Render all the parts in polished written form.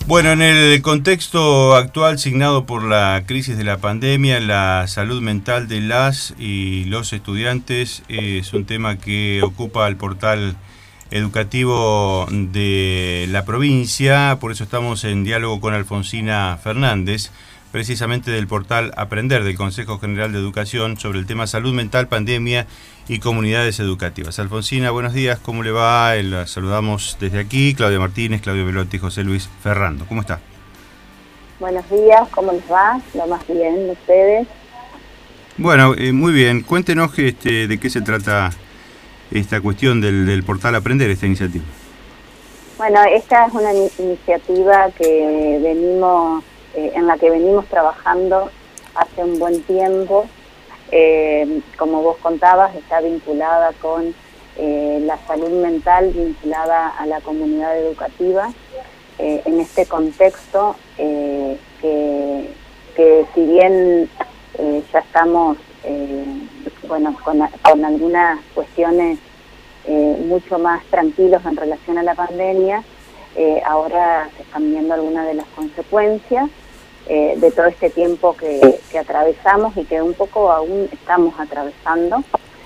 Bueno, en el contexto actual signado por la crisis de la pandemia, la salud mental de las y los estudiantes es un tema que ocupa el portal educativo de la provincia. Por eso estamos en diálogo con Alfonsina Fernández, precisamente del portal Aprender del Consejo General de Educación, sobre el tema salud mental, pandemia y comunidades educativas. Alfonsina, buenos días, ¿cómo le va? La saludamos desde aquí, Claudia Martínez, Claudio Velotti, José Luis Ferrando. ¿Cómo está? Buenos días, ¿cómo les va? Lo más bien, ¿ustedes? Bueno, muy bien. Cuéntenos de qué se trata esta cuestión del portal Aprender, esta iniciativa. Bueno, esta es una iniciativa que en la que venimos trabajando hace un buen tiempo. Como vos contabas, está vinculada con la salud mental, vinculada a la comunidad educativa, en este contexto que si bien ya estamos con algunas cuestiones mucho más tranquilos en relación a la pandemia, ahora se están viendo algunas de las consecuencias de todo este tiempo que atravesamos y que un poco aún estamos atravesando.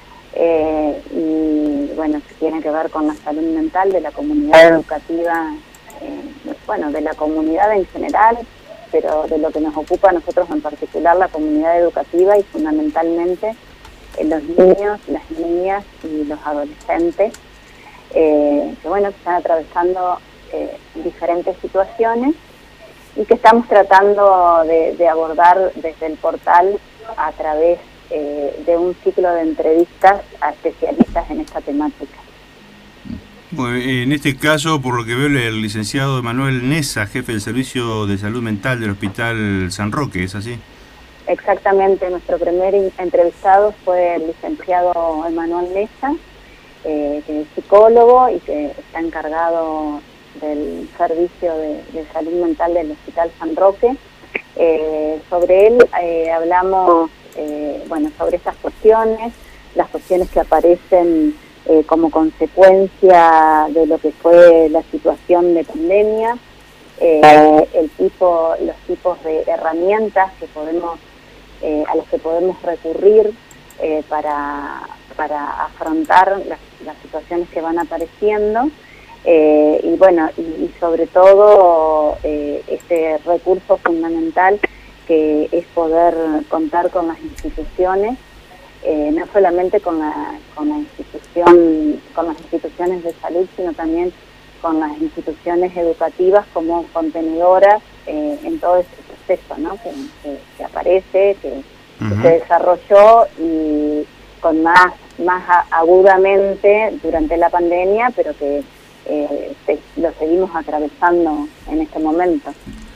Y bueno, se tiene que ver con la salud mental de la comunidad educativa, de la comunidad en general, pero de lo que nos ocupa a nosotros en particular, la comunidad educativa, y fundamentalmente los niños, las niñas y los adolescentes, que están atravesando diferentes situaciones y que estamos tratando de abordar desde el portal a través de un ciclo de entrevistas a especialistas en esta temática. Bueno, en este caso, por lo que veo, el licenciado Emanuel Nessa, jefe del Servicio de Salud Mental del Hospital San Roque, ¿es así? Exactamente, nuestro primer entrevistado fue el licenciado Emanuel Nessa, que es psicólogo y que está encargado del Servicio de Salud Mental del Hospital San Roque. Sobre él hablamos sobre estas cuestiones, las cuestiones que aparecen como consecuencia de lo que fue la situación de pandemia, los tipos de herramientas que a los que podemos recurrir para afrontar las situaciones que van apareciendo, y sobre todo este recurso fundamental que es poder contar con las instituciones, no solamente con las instituciones de salud, sino también con las instituciones educativas como contenedoras en todo este proceso, ¿no? que aparece, que se desarrolló y con más agudamente durante la pandemia, pero que lo seguimos atravesando en este momento.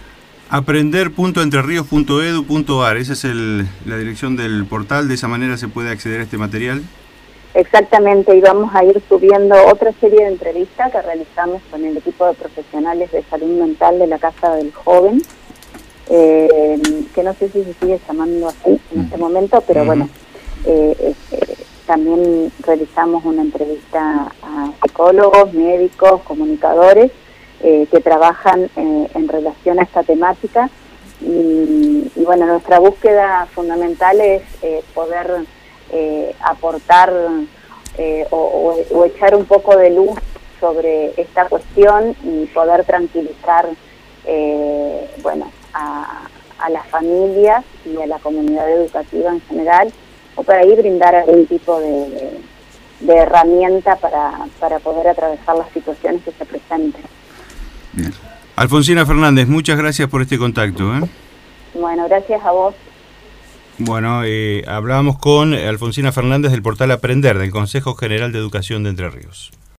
Aprender.entrerios.edu.ar, esa es la dirección del portal. ¿De esa manera se puede acceder a este material? Exactamente, y vamos a ir subiendo otra serie de entrevistas que realizamos con el equipo de profesionales de salud mental de la Casa del Joven, que no sé si se sigue llamando así en este momento, pero también realizamos una entrevista a psicólogos, médicos, comunicadores que trabajan en relación a esta temática, y nuestra búsqueda fundamental es poder aportar o echar un poco de luz sobre esta cuestión y poder tranquilizar a las familias y a la comunidad educativa en general, o para ahí brindar algún tipo de herramienta para poder atravesar las situaciones que se presenten. Bien. Alfonsina Fernández, muchas gracias por este contacto. Bueno, gracias a vos. Bueno, hablábamos con Alfonsina Fernández del portal Aprender del Consejo General de Educación de Entre Ríos.